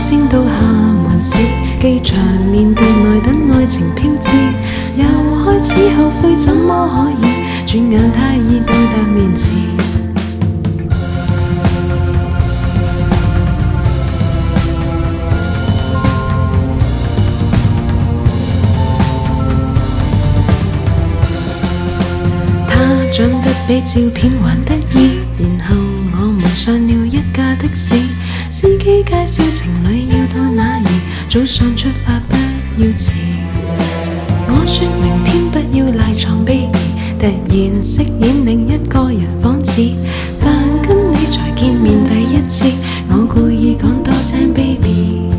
先到厦門市，機場麵店內等愛情飄至，又開始後悔怎麼可以，轉眼他已到達面前。他長得比照片還得意，然後我們上了一架的士，司機介紹情侶要到哪兒，早上出發不要遲。我說明天不要賴床 baby， 突然飾演另